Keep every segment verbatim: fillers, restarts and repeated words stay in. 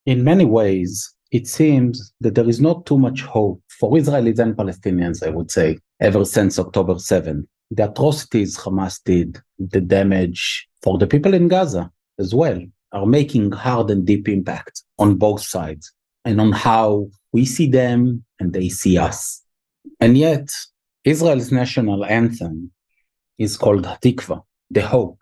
In many ways, it seems that there is not too much hope for Israelis and Palestinians, I would say, ever since October seventh. The atrocities Hamas did, the damage for the people in Gaza as well, are making hard and deep impact on both sides and on how we see them and they see us. And yet, Israel's national anthem is called Hatikva, the hope.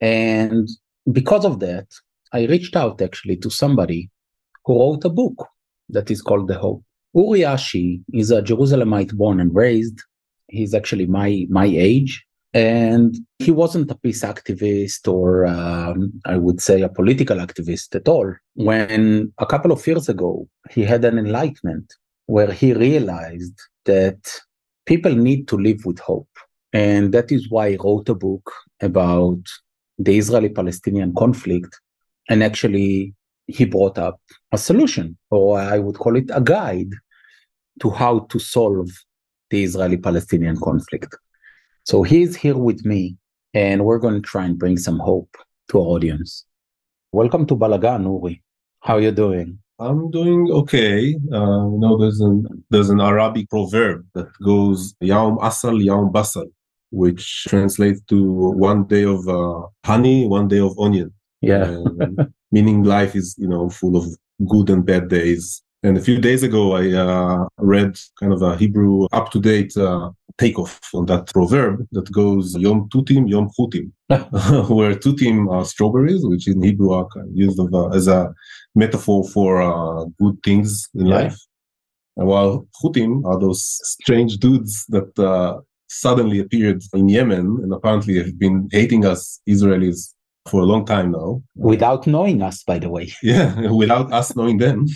And because of that, I reached out actually to somebody who wrote a book that is called The Hope. Uri Ashi is a Jerusalemite born and raised. He's actually my, my age. And he wasn't a peace activist or um, I would say a political activist at all. When a couple of years ago, he had an enlightenment where he realized that people need to live with hope. And that is why he wrote a book about the Israeli-Palestinian conflict. And actually, he brought up a solution, or I would call it a guide to how to solve the Israeli-Palestinian conflict. So he's here with me, and we're going to try and bring some hope to our audience. Welcome to Balagan, Uri. How are you doing? I'm doing okay. Uh, you know, there's an there's an Arabic proverb that goes "Yaum asal, yaum basal," which translates to one day of uh, honey, one day of onion. Yeah. And meaning life is, you know, full of good and bad days. And a few days ago, I uh, read kind of a Hebrew up-to-date uh, takeoff on that proverb that goes Yom Tutim, Yom Chutim, where Tutim are strawberries, which in Hebrew are used of, uh, as a metaphor for uh, good things in Yeah. life. And while Chutim are those strange dudes that uh, suddenly appeared in Yemen and apparently have been hating us Israelis for a long time now. Without knowing us, by the way. Yeah, without us knowing them.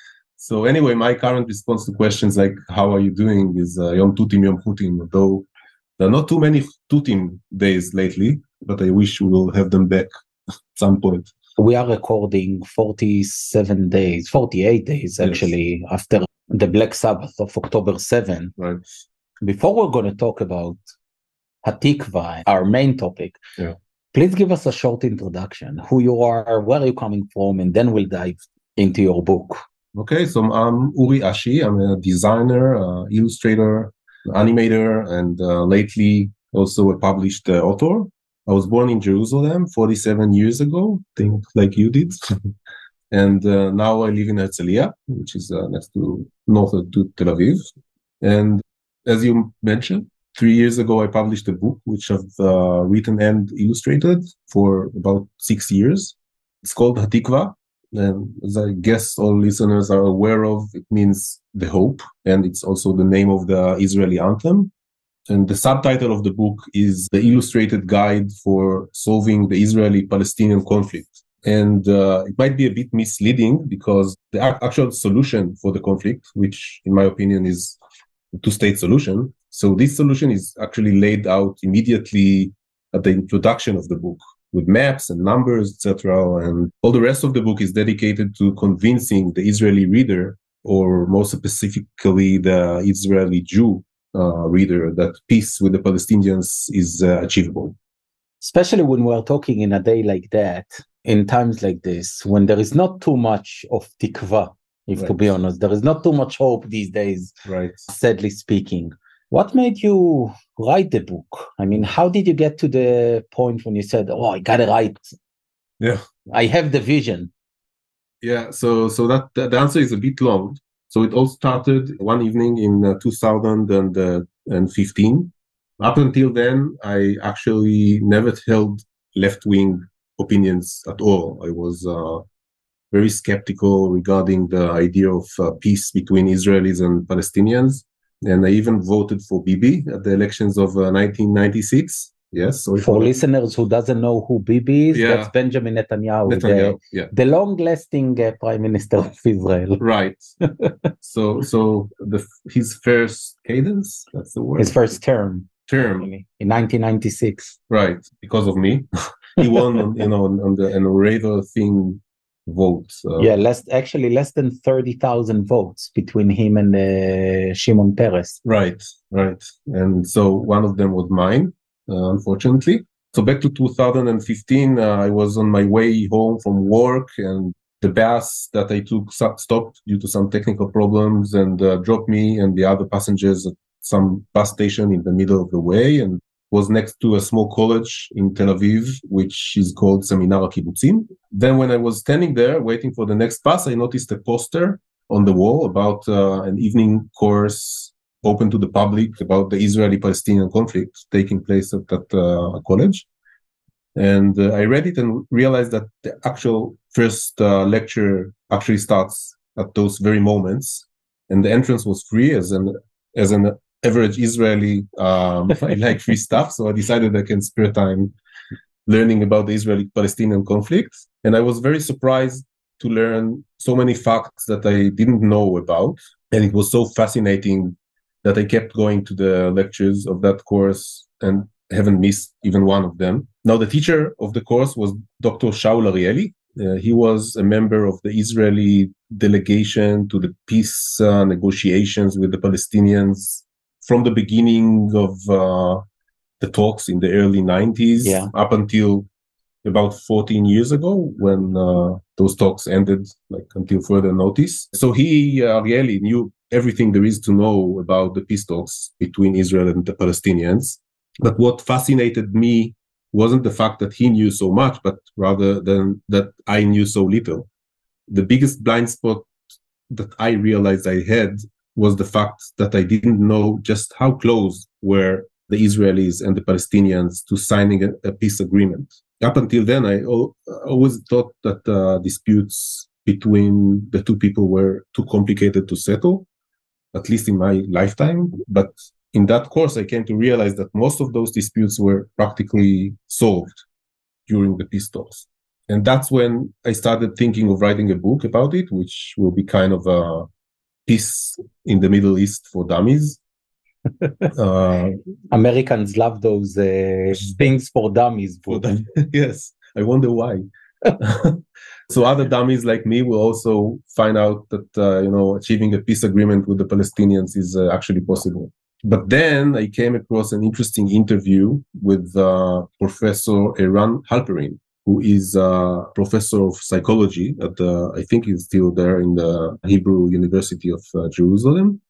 So anyway, my current response to questions like, how are you doing, is uh, Yom Tutim, Yom Chutim, though there are not too many Tutim days lately, but I wish we will have them back at some point. We are recording forty-seven days, forty-eight days actually, yes, after the Black Sabbath of October seventh. Right. Before we're going to talk about Hatikva, our main topic, yeah. Please give us a short introduction, who you are, where are you coming from, and then we'll dive into your book. Okay, so I'm Uri Ashi. I'm a designer, uh, illustrator, animator, and uh, lately also a published uh, author. I was born in Jerusalem forty-seven years ago, I think like you did. And uh, now I live in Herzliya, which is uh, next to north to Tel Aviv. And as you mentioned, three years ago, I published a book, which I've uh, written and illustrated for about six years. It's called Hatikva. And as I guess all listeners are aware of, it means the hope. And it's also the name of the Israeli anthem. And the subtitle of the book is The Illustrated Guide for Solving the Israeli-Palestinian Conflict. And uh, it might be a bit misleading because the actual solution for the conflict, which in my opinion is a two-state solution. So this solution is actually laid out immediately at the introduction of the book, with maps and numbers, et cetera. And all the rest of the book is dedicated to convincing the Israeli reader, or more specifically the Israeli Jew uh, reader, that peace with the Palestinians is uh, achievable. Especially when we're talking in a day like that, in times like this, when there is not too much of tikva, if right. to be honest, there is not too much hope these days, right. sadly speaking. What made you write the book? I mean, how did you get to the point when you said, oh, I gotta write? Yeah. I have the vision. Yeah, so so that, that the answer is a bit long. So it all started one evening in uh, two thousand fifteen. Up until then, I actually never held left-wing opinions at all. I was uh, very skeptical regarding the idea of uh, peace between Israelis and Palestinians. And I even voted for Bibi at the elections of uh, nineteen ninety-six. Yes. For, for listeners who doesn't know who Bibi is, yeah. that's Benjamin Netanyahu, Netanyahu the, yeah. the long-lasting uh, Prime Minister of Israel. Right. so so the his first cadence, that's the word? His first term. Term. In nineteen ninety-six. Right. Because of me. He won on, you know, on, on the on a rather thin votes. Uh, yeah, less actually less than thirty thousand votes between him and uh, Shimon Peres. Right, right. And so one of them was mine, uh, unfortunately. So back to two thousand fifteen, uh, I was on my way home from work and the bus that I took stopped due to some technical problems and uh, dropped me and the other passengers at some bus station in the middle of the way, and was next to a small college in Tel Aviv, which is called Seminar HaKibbutzim. Then when I was standing there waiting for the next bus, I noticed a poster on the wall about uh, an evening course open to the public about the Israeli-Palestinian conflict taking place at that uh, college. And uh, I read it and realized that the actual first uh, lecture actually starts at those very moments. And the entrance was free. As an, as an average Israeli, um, I like free stuff. So I decided I can spare time learning about the Israeli-Palestinian conflict. And I was very surprised to learn so many facts that I didn't know about. And it was so fascinating that I kept going to the lectures of that course and haven't missed even one of them. Now, the teacher of the course was Doctor Shaul Arieli. Uh, he was a member of the Israeli delegation to the peace uh, negotiations with the Palestinians from the beginning of uh, the talks in the early nineties yeah. up until about fourteen years ago when uh, those talks ended, like until further notice. So he, uh, Arieli, knew everything there is to know about the peace talks between Israel and the Palestinians. But what fascinated me wasn't the fact that he knew so much, but rather than that I knew so little. The biggest blind spot that I realized I had was the fact that I didn't know just how close were the Israelis and the Palestinians to signing a, a peace agreement. Up until then, I o- always thought that uh, disputes between the two people were too complicated to settle, at least in my lifetime. But in that course, I came to realize that most of those disputes were practically solved during the peace talks. And that's when I started thinking of writing a book about it, which will be kind of a peace in the Middle East for dummies. uh, Americans love those uh, things for dummies. For them. Yes, I wonder why. So other dummies like me will also find out that, uh, you know, achieving a peace agreement with the Palestinians is uh, actually possible. But then I came across an interesting interview with uh, Professor Eran Halperin, who is a professor of psychology at the, I think he's still there in the Hebrew University of uh, Jerusalem.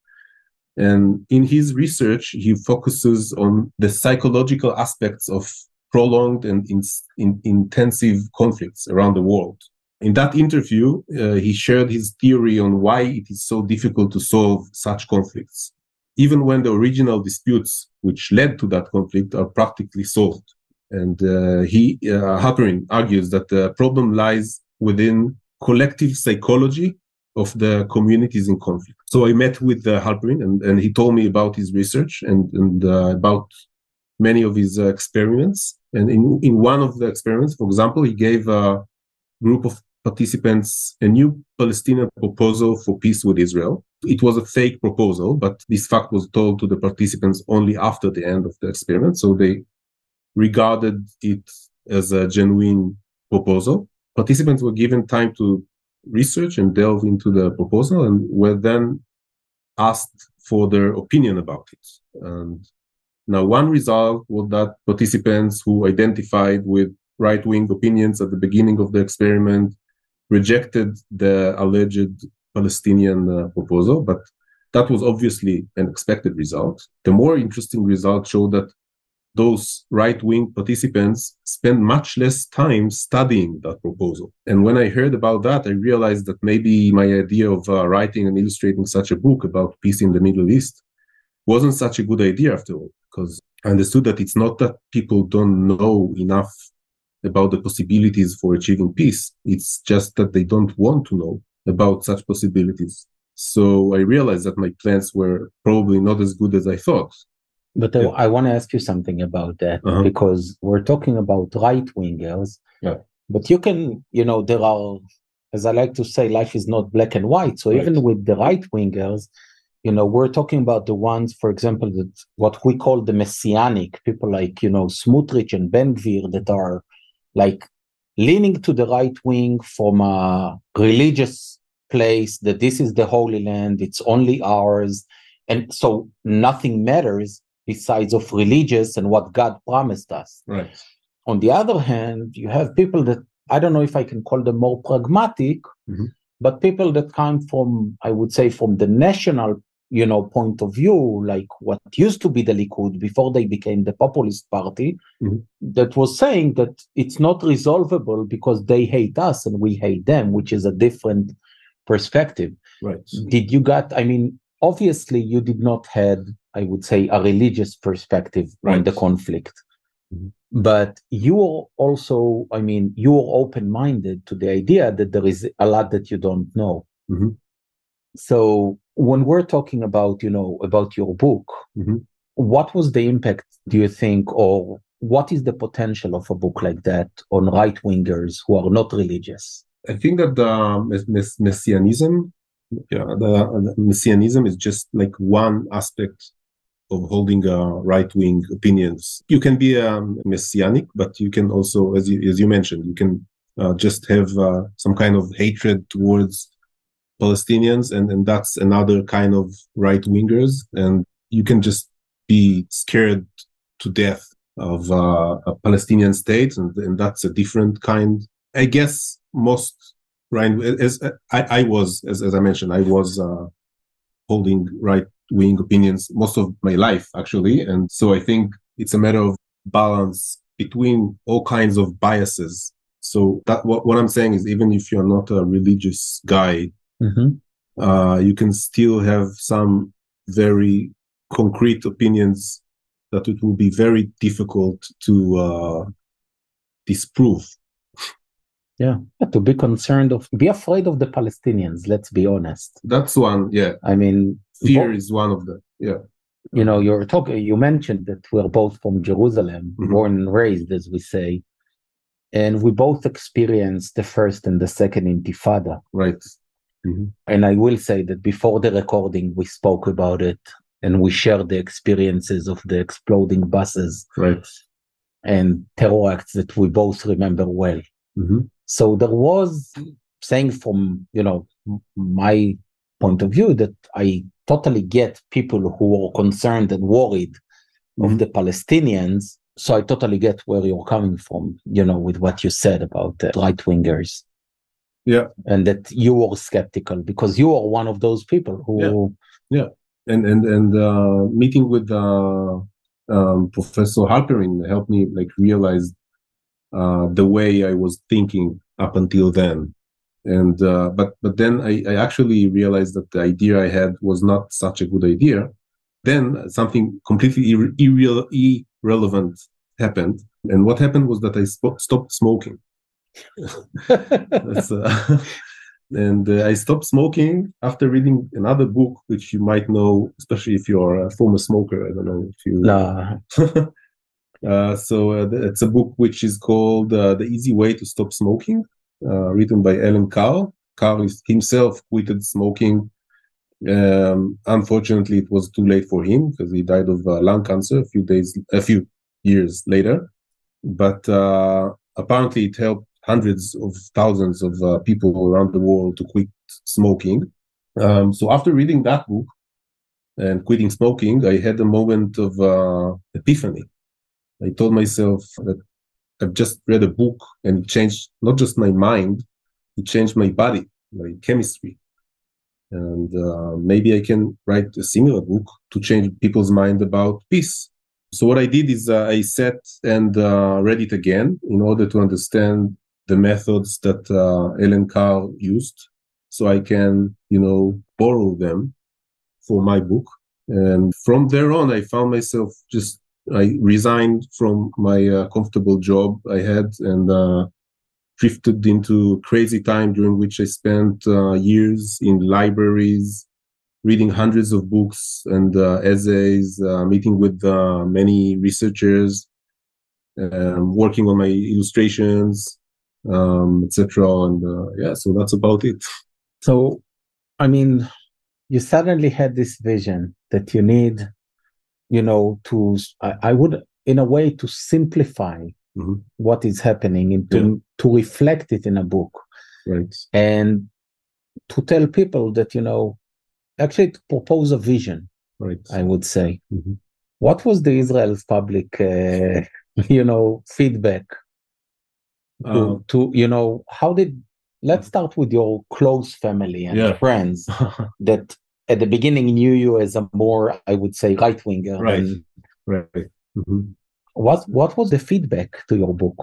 And in his research, he focuses on the psychological aspects of prolonged and in, in, intensive conflicts around the world. In that interview, uh, he shared his theory on why it is so difficult to solve such conflicts, even when the original disputes which led to that conflict are practically solved. And uh, he, uh, Halperin, argues that the problem lies within collective psychology of the communities in conflict. So I met with uh, Halperin, and, and he told me about his research and, and uh, about many of his uh, experiments. And in, in one of the experiments, for example, he gave a group of participants a new Palestinian proposal for peace with Israel. It was a fake proposal, but this fact was told to the participants only after the end of the experiment. So they regarded it as a genuine proposal. Participants were given time to research and delve into the proposal and were then asked for their opinion about it. And now one result was that participants who identified with right-wing opinions at the beginning of the experiment rejected the alleged Palestinian uh, proposal, but that was obviously an expected result. The more interesting result showed that those right-wing participants spend much less time studying that proposal. And when I heard about that, I realized that maybe my idea of uh, writing and illustrating such a book about peace in the Middle East wasn't such a good idea after all, because I understood that it's not that people don't know enough about the possibilities for achieving peace. It's just that they don't want to know about such possibilities. So I realized that my plans were probably not as good as I thought. But uh, yeah. I want to ask you something about that, uh-huh. because we're talking about right-wingers, yeah. but you can, you know, there are, as I like to say, life is not black and white. So right. even with the right-wingers, you know, we're talking about the ones, for example, that what we call the messianic, people like, you know, Smotrich and Ben Gvir that are like leaning to the right wing from a religious place, that this is the Holy Land, it's only ours. And so nothing matters besides of religious and what God promised us. Right. On the other hand, you have people that I don't know if I can call them more pragmatic, mm-hmm. but people that come from, I would say, from the national, you know, point of view, like what used to be the Likud before they became the populist party, mm-hmm. that was saying that it's not resolvable because they hate us and we hate them, which is a different perspective. Right. Did you got, I mean, obviously you did not have, I would say, a religious perspective right. on the conflict. Mm-hmm. But you are also, I mean, you are open-minded to the idea that there is a lot that you don't know. Mm-hmm. So when we're talking about, you know, about your book, mm-hmm. what was the impact, do you think, or what is the potential of a book like that on right-wingers who are not religious? I think that the mess- messianism, yeah, the, the messianism is just like one aspect of holding uh, right-wing opinions. You can be um, messianic, but you can also, as you, as you mentioned, you can uh, just have uh, some kind of hatred towards Palestinians, and, and that's another kind of right-wingers. And you can just be scared to death of uh, a Palestinian state, and, and that's a different kind. I guess most right, as I, I was, as, as I mentioned, I was uh, holding right wing opinions most of my life, actually. And so I think it's a matter of balance between all kinds of biases. So that what, what I'm saying is, even if you're not a religious guy, mm-hmm. uh, you can still have some very concrete opinions that it will be very difficult to uh, disprove. Yeah, to be concerned of, be afraid of the Palestinians, let's be honest. That's one, yeah. I mean, fear both, is one of them, yeah. You know, you're talking, you mentioned that we're both from Jerusalem, mm-hmm. born and raised, as we say, and we both experienced the first and the second Intifada. Right. Mm-hmm. And I will say that before the recording, we spoke about it and we shared the experiences of the exploding buses. Right. And terror acts that we both remember well. Mm-hmm. So there was, saying from, you know, my point of view, that I totally get people who are concerned and worried mm-hmm. of the Palestinians. So I totally get where you're coming from, you know, with what you said about the right-wingers. Yeah. And that you were skeptical because you are one of those people who... Yeah, yeah. And, and, and uh, meeting with uh, um, Professor Halperin helped me like realize Uh, the way I was thinking up until then. And, uh, but, but then I, I actually realized that the idea I had was not such a good idea. Then something completely irre- irre- irrelevant happened. And what happened was that I sp- stopped smoking. That's, uh, and uh, I stopped smoking after reading another book, which you might know, especially if you're a former smoker. I don't know if you... Nah. Uh, so uh, it's a book which is called uh, The Easy Way to Stop Smoking, uh, written by Alan Carr. Carr himself quitted smoking. Um, unfortunately, it was too late for him because he died of uh, lung cancer a few days, a few years later. But uh, apparently, it helped hundreds of thousands of uh, people around the world to quit smoking. Um, so after reading that book and quitting smoking, I had a moment of uh, epiphany. I told myself that I've just read a book and it changed not just my mind, it changed my body, my chemistry. And uh, maybe I can write a similar book to change people's mind about peace. So what I did is uh, I sat and uh, read it again in order to understand the methods that uh, Alan Carr used, so I can, you know, borrow them for my book. And from there on, I found myself just I resigned from my uh, comfortable job I had and uh, drifted into crazy time during which I spent uh, years in libraries, reading hundreds of books and uh, essays, uh, meeting with uh, many researchers, um, working on my illustrations, um, et cetera. And uh, yeah, so that's about it. So, I mean, you suddenly had this vision that you need, you know, to, I, I would, in a way, to simplify mm-hmm. what is happening and to, yeah. to reflect it in a book. Right. And to tell people that, you know, actually to propose a vision, right. I would say. Mm-hmm. What was the Israel's public, uh, you know, feedback? to, uh, to you know, how did, let's start with your close family and yeah. friends that at the beginning knew you as a more, I would say, right-winger. Right, than, right. Mm-hmm. What, what was the feedback to your book?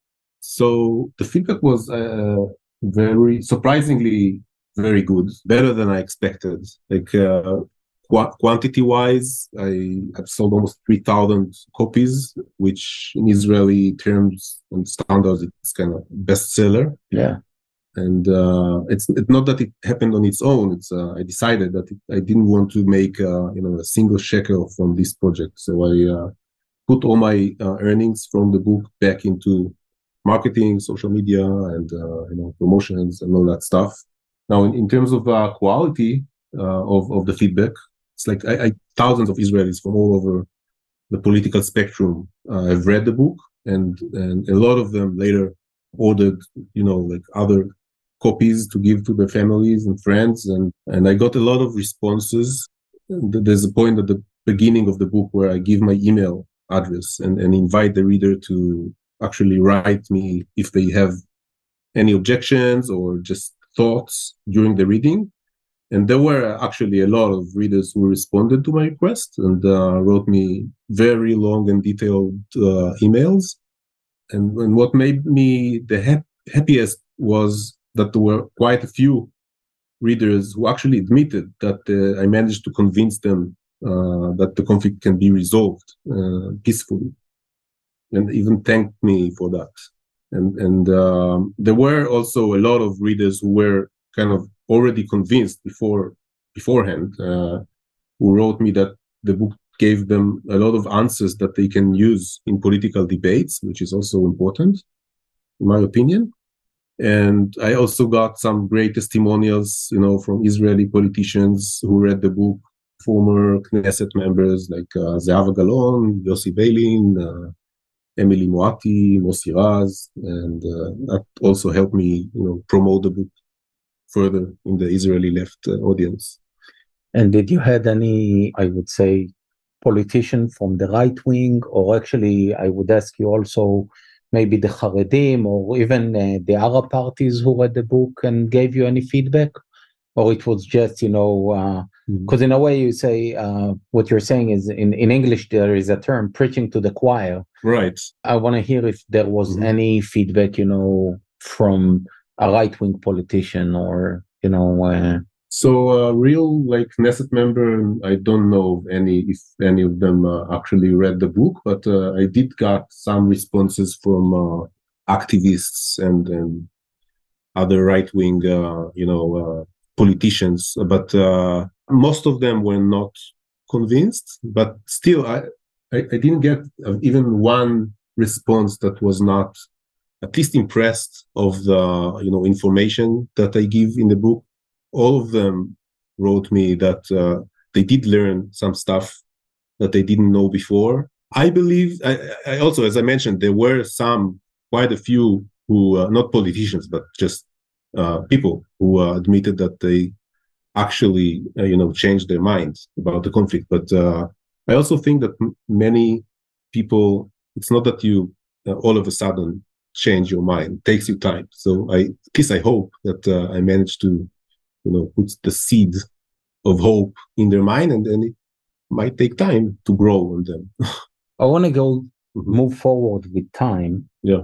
So the feedback was uh, very, surprisingly, very good, better than I expected. Like uh, qu- quantity-wise, I have sold almost three thousand copies, which in Israeli terms and standards, it's kind of bestseller. Yeah. And uh, it's, it's not that it happened on its own. It's uh, I decided that it, I didn't want to make uh, you know a single shekel from this project, so I uh, put all my uh, earnings from the book back into marketing, social media, and uh, you know promotions and all that stuff. Now, in, in terms of uh, quality uh, of of the feedback, it's like I, I, thousands of Israelis from all over the political spectrum uh, have read the book, and and a lot of them later ordered you know like other copies to give to their families and friends, and and I got a lot of responses. There's a point at the beginning of the book where I give my email address and, and invite the reader to actually write me if they have any objections or just thoughts during the reading. And there were actually a lot of readers who responded to my request and uh, wrote me very long and detailed uh, emails. And, and what made me the hap- happiest was that there were quite a few readers who actually admitted that uh, I managed to convince them uh, that the conflict can be resolved uh, peacefully, and even thanked me for that. And and um, there were also a lot of readers who were kind of already convinced before beforehand, uh, who wrote me that the book gave them a lot of answers that they can use in political debates, which is also important, in my opinion. And I also got some great testimonials, you know, from Israeli politicians who read the book, former Knesset members like uh, Zehava Galon, Yossi Beilin, uh, Emily Moati, Mossi Raz, and uh, that also helped me, you know, promote the book further in the Israeli left uh, audience. And did you had any, I would say, politician from the right wing, or actually, I would ask you also, maybe the Haredim or even uh, the Arab parties who read the book and gave you any feedback? Or it was just, you know, because uh, mm-hmm. in a way you say, uh, what you're saying is in, in English, there is a term, preaching to the choir. Right. I want to hear if there was mm-hmm. any feedback, you know, from a right-wing politician or, you know. Uh, so a uh, real like Knesset member, I don't know of any, if any of them uh, actually read the book, but uh, I did got some responses from uh, activists and, and other right-wing, uh, you know, uh, politicians, but uh, most of them were not convinced. But still, I, I, I didn't get even one response that was not at least impressed of the you know information that I give in the book. All of them wrote me that uh, they did learn some stuff that they didn't know before. I believe, I, I also, as I mentioned, there were some, quite a few who, uh, not politicians, but just uh, people who uh, admitted that they actually, uh, you know, changed their minds about the conflict. But uh, I also think that m- many people, it's not that you uh, all of a sudden change your mind. It takes you time. So I, at least I hope that uh, I managed to, you know, put the seed of hope in their mind, and then it might take time to grow on them. I want to go mm-hmm. move forward with time. Yeah.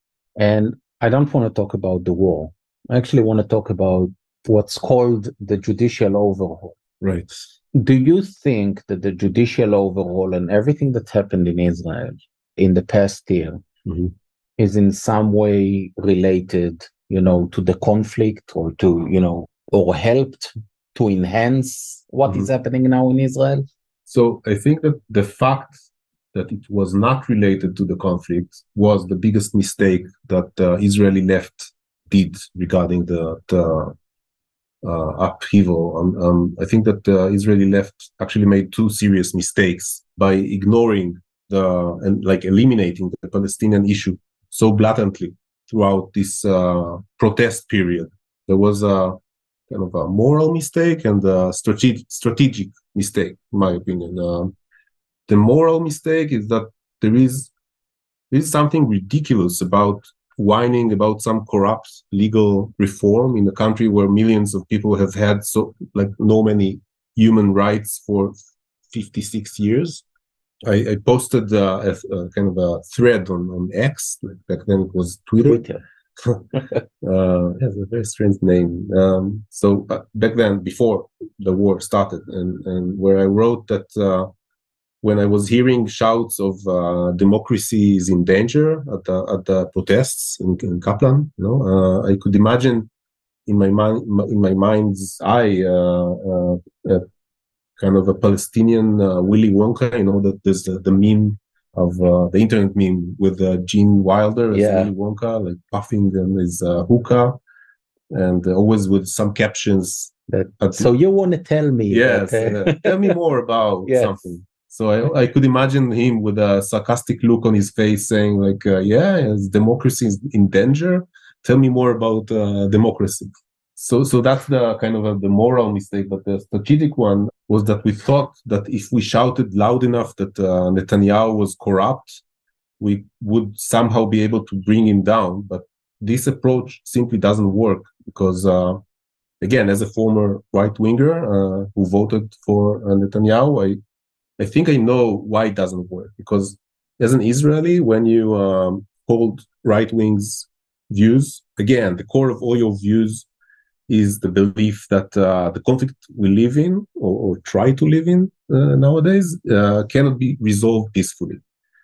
And I don't want to talk about the war. I actually want to talk about what's called the judicial overhaul. Right. Do you think that the judicial overhaul and everything that's happened in Israel in the past year mm-hmm. is in some way related, you know, to the conflict, or to, you know, or helped to enhance what mm-hmm. is happening now in Israel? So I think that the fact that it was not related to the conflict was the biggest mistake that uh, Israeli left did regarding the, the uh, upheaval. Um, um, I think that the Israeli left actually made two serious mistakes by ignoring the and like eliminating the Palestinian issue so blatantly throughout this uh, protest period. There was a kind of a moral mistake and a strategic strategic mistake, in my opinion. Uh, the moral mistake is that there is there is something ridiculous about whining about some corrupt legal reform in a country where millions of people have had so like no many human rights for fifty-six years. I, I posted uh, a, a kind of a thread on, on X, like back then it was Twitter. Twitter. uh, it has a very strange name. Um, so uh, back then, before the war started, and, and where I wrote that uh, when I was hearing shouts of uh, democracy is in danger at the, at the protests in, in Kaplan, you know, uh, I could imagine in my mind, in my mind's eye, uh, uh, uh, kind of a Palestinian uh, Willy Wonka, you know, that there's the, the meme of uh, the internet meme with uh, Gene Wilder as Yeah. Willy Wonka, like puffing on his uh, hookah, and uh, always with some captions. That, the, so you want to tell me? Yes, that, uh, uh, tell me more about yes. something. So I, I could imagine him with a sarcastic look on his face saying like, uh, yeah, is democracy is in danger. Tell me more about uh, democracy. So so that's the kind of a, the moral mistake. But the strategic one was that we thought that if we shouted loud enough that uh, Netanyahu was corrupt, we would somehow be able to bring him down. But this approach simply doesn't work because, uh, again, as a former right-winger uh, who voted for uh, Netanyahu, I I think I know why it doesn't work, because as an Israeli, when you um, hold right wing's views, again, the core of all your views is the belief that uh, the conflict we live in or, or try to live in uh, nowadays uh, cannot be resolved peacefully.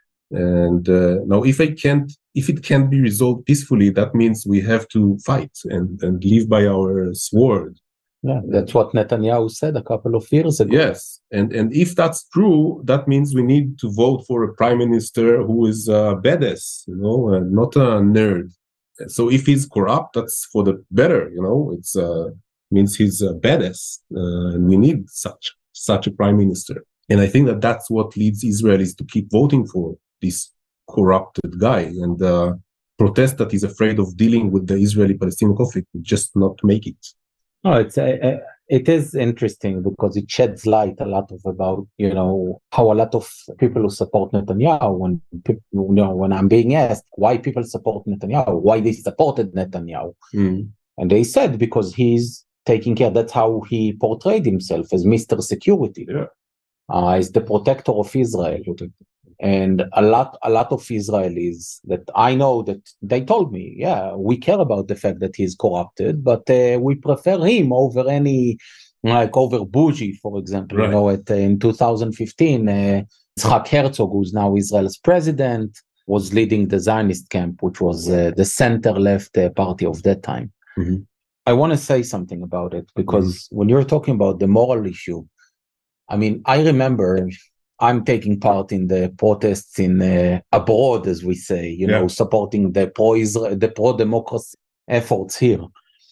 And uh, now, if I can't, if it can't be resolved peacefully, that means we have to fight and, and live by our sword. Yeah, that's what Netanyahu said a couple of years ago. Yes, and and if that's true, that means we need to vote for a prime minister who is a badass, you know, and not a nerd. So if he's corrupt, that's for the better, you know. It's uh, means he's a badass, uh, and we need such such a prime minister. And I think that that's what leads Israelis to keep voting for this corrupted guy. And uh, protest that is afraid of dealing with the Israeli-Palestinian conflict will just not make it. Oh, it's uh, it is interesting because it sheds light a lot of about you know how a lot of people who support Netanyahu, when people, you know, when I'm being asked why people support Netanyahu, why they supported Netanyahu, mm. and they said because he's taking care. That's how he portrayed himself, as Mister Security, yeah. uh, as the protector of Israel. And a lot, a lot of Israelis that I know that they told me, yeah, we care about the fact that he's corrupted, but uh, we prefer him over any, like over Bougie, for example. Right. You know, at, uh, in two thousand fifteen, uh, Yitzhak Herzog, who's now Israel's president, was leading the Zionist camp, which was uh, the center-left uh, party of that time. Mm-hmm. I want to say something about it because mm-hmm. when you're talking about the moral issue, I mean, I remember I'm taking part in the protests in uh, abroad, as we say, you yeah. know, supporting the pro-Israel, the pro-democracy efforts here.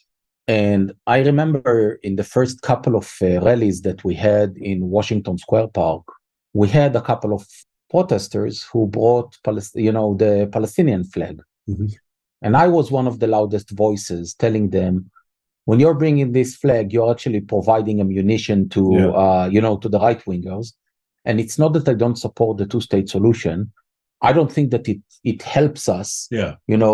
And I remember in the first couple of uh, rallies that we had in Washington Square Park, we had a couple of protesters who brought, Palest- you know, the Palestinian flag. Mm-hmm. And I was one of the loudest voices telling them, when you're bringing this flag, you're actually providing ammunition to, yeah. uh, you know, to the right-wingers. And it's not that I don't support the two-state solution. I don't think that it it helps us, yeah. you know,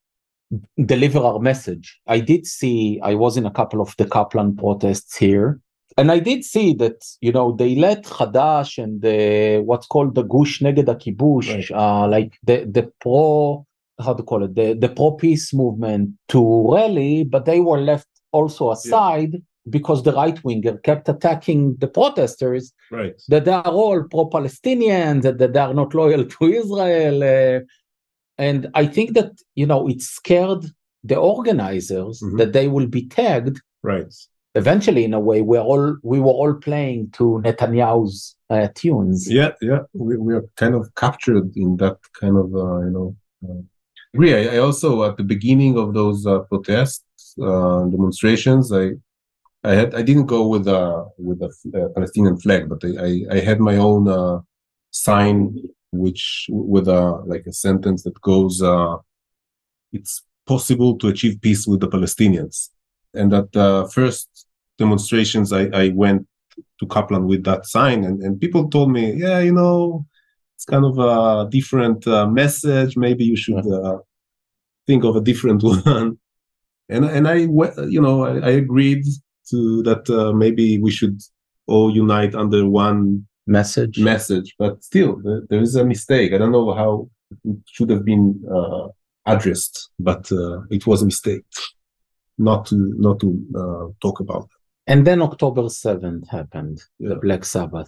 deliver our message. I did see, I was in a couple of the Kaplan protests here, and I did see that, you know, they let Hadash and the, what's called the Gush Neged HaKibush, right. uh, like the, the pro, how to call it, the, the pro-peace movement to rally, but they were left also aside. Yeah. Because the right-winger kept attacking the protesters, right. that they are all pro-Palestinian, that, that they are not loyal to Israel. Uh, and I think that, you know, it scared the organizers mm-hmm. that they will be tagged. Right. Eventually, in a way, we're all, we were all playing to Netanyahu's uh, tunes. Yeah, yeah. We, we are kind of captured in that kind of, uh, you know. Uh, really, I, I also, at the beginning of those uh, protests, uh, demonstrations, I, I had I didn't go with a with a, a Palestinian flag, but I, I, I had my own uh, sign, which with a like a sentence that goes, uh, "It's possible to achieve peace with the Palestinians." And at the first demonstrations, I, I went to Kaplan with that sign, and, and people told me, "Yeah, you know, it's kind of a different uh, message. Maybe you should." Uh, think of a different one. And and I, you know, I, I agreed to that. Uh, maybe we should all unite under one message. Message, but still, there, there is a mistake. I don't know how it should have been uh, addressed, but uh, it was a mistake not to not to uh, talk about. And then October seventh happened, yeah. The Black Sabbath,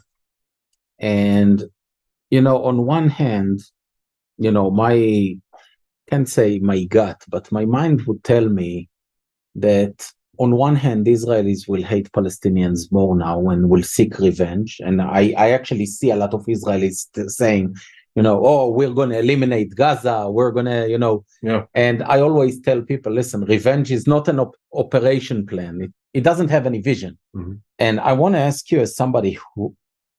and you know, on one hand, you know, my can't say my gut, but my mind would tell me that on one hand, Israelis will hate Palestinians more now and will seek revenge. And I, I actually see a lot of Israelis saying, you know, oh, we're going to eliminate Gaza. We're going to, you know, yeah. And I always tell people, listen, revenge is not an op- operation plan. It, it doesn't have any vision. Mm-hmm. And I want to ask you, as somebody who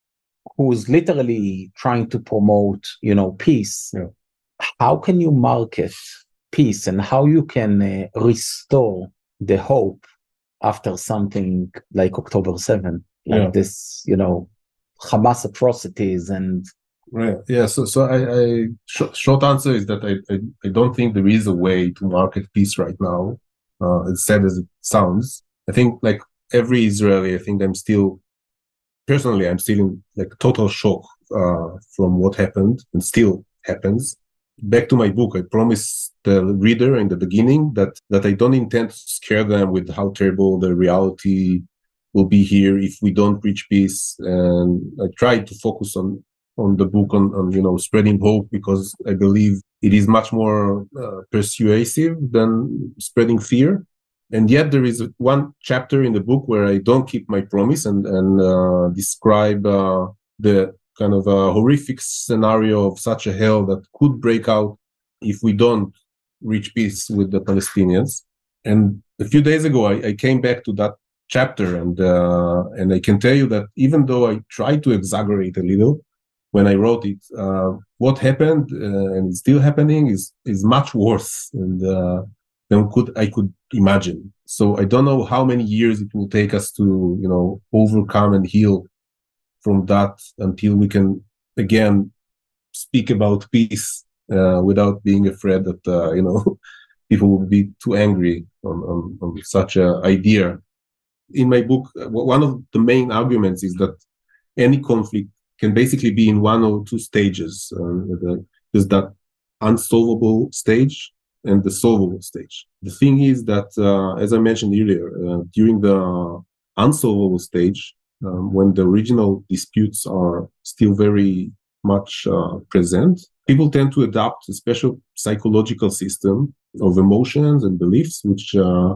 who's literally trying to promote, you know, peace, yeah. How can you market peace and how you can uh, restore the hope after something like October seventh, like yeah. this, you know, Hamas atrocities and. Right. Yeah. So, so I, I sh- short answer is that I, I, I don't think there is a way to market peace right now. Uh, as sad as it sounds, I think like every Israeli, I think I'm still, personally, I'm still in like total shock uh, from what happened and still happens. Back to my book, I promised the reader in the beginning that, that I don't intend to scare them with how terrible the reality will be here if we don't reach peace. And I tried to focus on, on the book on, on, you know, spreading hope, because I believe it is much more uh, persuasive than spreading fear. And yet there is one chapter in the book where I don't keep my promise and, and uh, describe uh, the kind of a horrific scenario of such a hell that could break out if we don't reach peace with the Palestinians. And a few days ago, I, I came back to that chapter, and uh, and I can tell you that even though I tried to exaggerate a little when I wrote it, uh, what happened uh, and it's still happening is is much worse and uh, than could I could imagine. So I don't know how many years it will take us to, you know, overcome and heal from that until we can again speak about peace uh, without being afraid that uh, you know people will be too angry on, on, on such an idea. In my book, one of the main arguments is that any conflict can basically be in one or two stages. Uh, the, there's that unsolvable stage and the solvable stage. The thing is that, uh, as I mentioned earlier, uh, during the unsolvable stage, um, when the original disputes are still very much uh, present, people tend to adopt a special psychological system of emotions and beliefs, which uh,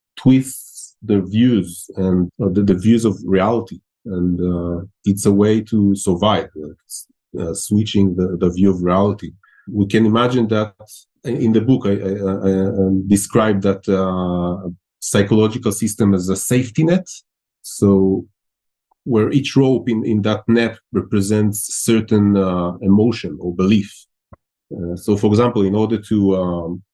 twists their views and uh, the, the views of reality. And uh, it's a way to survive, like, uh, switching the, the view of reality. We can imagine that in the book, I, I, I um, describe that uh, psychological system as a safety net. So where each rope in, in that net represents certain uh, emotion or belief. Uh, so, for example, in order to um,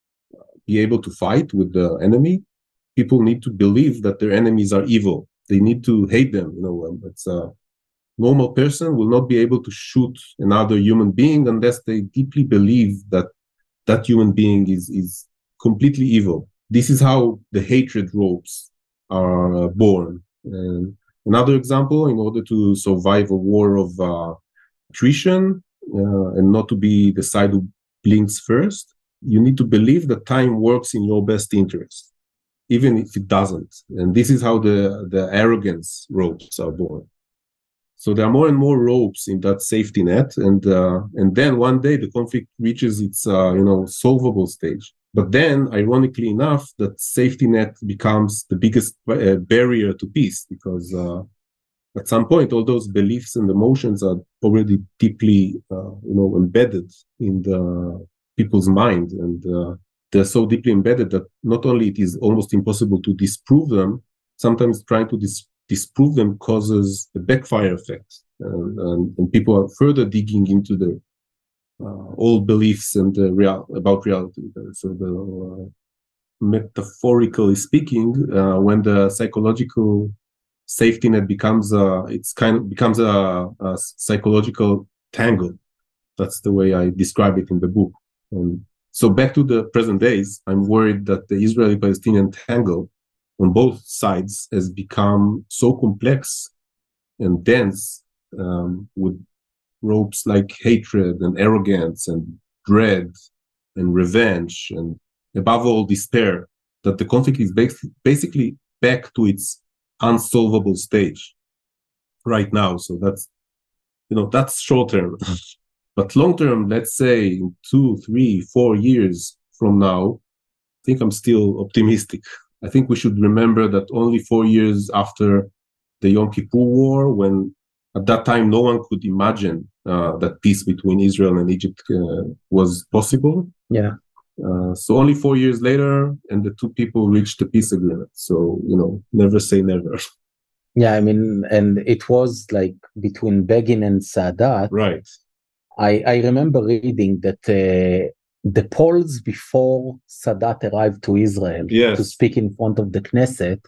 be able to fight with the enemy, people need to believe that their enemies are evil. They need to hate them. You know, it's a normal person will not be able to shoot another human being unless they deeply believe that that human being is, is completely evil. This is how the hatred ropes are uh, born. And another example, in order to survive a war of uh, attrition uh, and not to be the side who blinks first, you need to believe that time works in your best interest, even if it doesn't. And this is how the, the arrogance ropes are born. So there are more and more ropes in that safety net, and uh, and then one day the conflict reaches its uh, you know solvable stage. But then, ironically enough, that safety net becomes the biggest uh, barrier to peace, because uh, at some point all those beliefs and emotions are already deeply uh, you know embedded in the people's mind, and uh, they're so deeply embedded that not only it is almost impossible to disprove them, sometimes trying to dis- disprove them causes a backfire effect, and, and, and people are further digging into their uh, old beliefs and the real about reality. So, the, uh, metaphorically speaking, uh, when the psychological safety net becomes a, it's kind of becomes a, a psychological tangle. That's the way I describe it in the book. And So back to the present days, I'm worried that the Israeli-Palestinian tangle on both sides has become so complex and dense, um, with ropes like hatred and arrogance and dread and revenge and above all despair, that the conflict is basically back to its unsolvable stage right now. So that's, you know, that's short term. But long term, let's say in two, three, four years from now, I think I'm still optimistic. I think we should remember that only four years after the Yom Kippur War, when at that time no one could imagine uh, that peace between Israel and Egypt uh, was possible. Yeah. Uh, so only four years later, and the two people reached a peace agreement. So, you know, never say never. Yeah, I mean, and it was like between Begin and Sadat. Right. I, I remember reading that uh, the polls before Sadat arrived to Israel yes. to speak in front of the Knesset,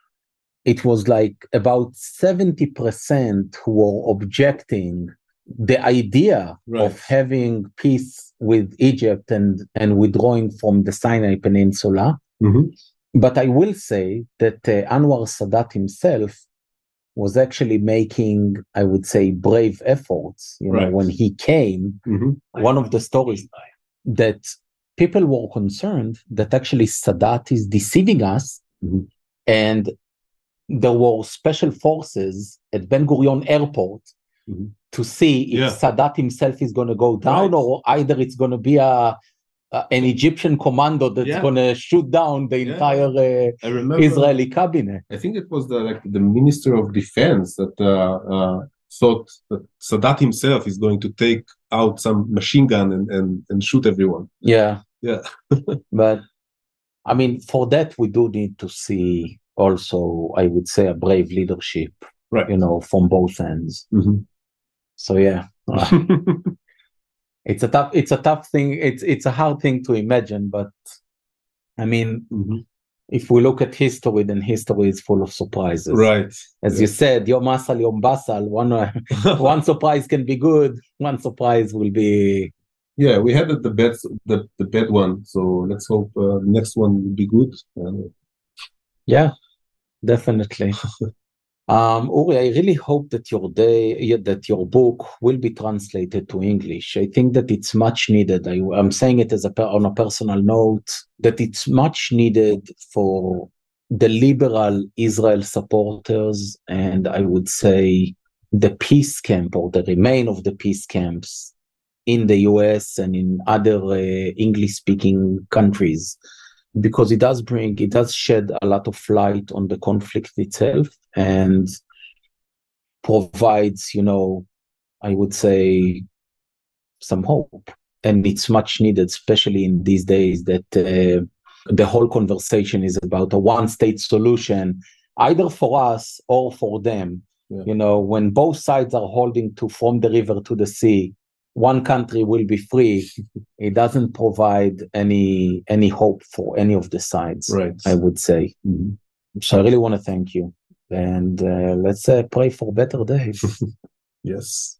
it was like about seventy percent who were objecting the idea right. of having peace with Egypt and, and withdrawing from the Sinai Peninsula. Mm-hmm. But I will say that uh, Anwar Sadat himself was actually making, I would say, brave efforts. You know, right. when he came, mm-hmm. one of the stories that people were concerned that actually Sadat is deceiving us, mm-hmm. and there were special forces at Ben Gurion Airport mm-hmm. to see if yeah. Sadat himself is going to go down, right. or either it's going to be a, a an Egyptian commando that's yeah. going to shoot down the yeah. entire uh, I remember, Israeli cabinet. I think it was the like the Minister of Defense that uh, uh, thought that Sadat himself is going to take out some machine gun and, and, and shoot everyone. Yeah. Yeah. But I mean, for that, we do need to see also, I would say, a brave leadership, right. you know, from both ends. Mm-hmm. So, yeah, it's a tough, it's a tough thing. It's, it's a hard thing to imagine, but I mean, mm-hmm. if we look at history, then history is full of surprises. Right. As yeah. you said, Yom Asal, Yom Basal, one, uh, one surprise can be good. One surprise will be. Yeah, we had the bad, the, the bad one. So let's hope uh, the next one will be good. Uh, yeah, definitely. um, Uri, I really hope that your day, that your book will be translated to English. I think that it's much needed. I, I'm saying it as a on a personal note, that it's much needed for the liberal Israel supporters, and I would say the peace camp or the remain of the peace camps in the U S and in other uh, English-speaking countries, because it does bring, it does shed a lot of light on the conflict itself and provides, you know, I would say, some hope. And it's much needed, especially in these days that uh, the whole conversation is about a one-state solution, either for us or for them. Yeah. You know, when both sides are holding to from the river to the sea, one country will be free. It doesn't provide any any hope for any of the sides, right. I would say. Mm-hmm. So I really want to thank you. And uh, let's uh, pray for better days. Yes.